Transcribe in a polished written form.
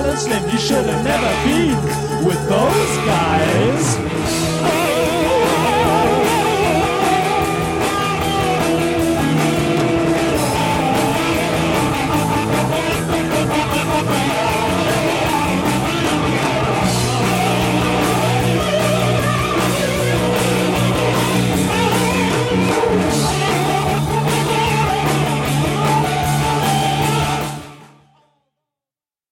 fat and slim. You should have never been with those guys.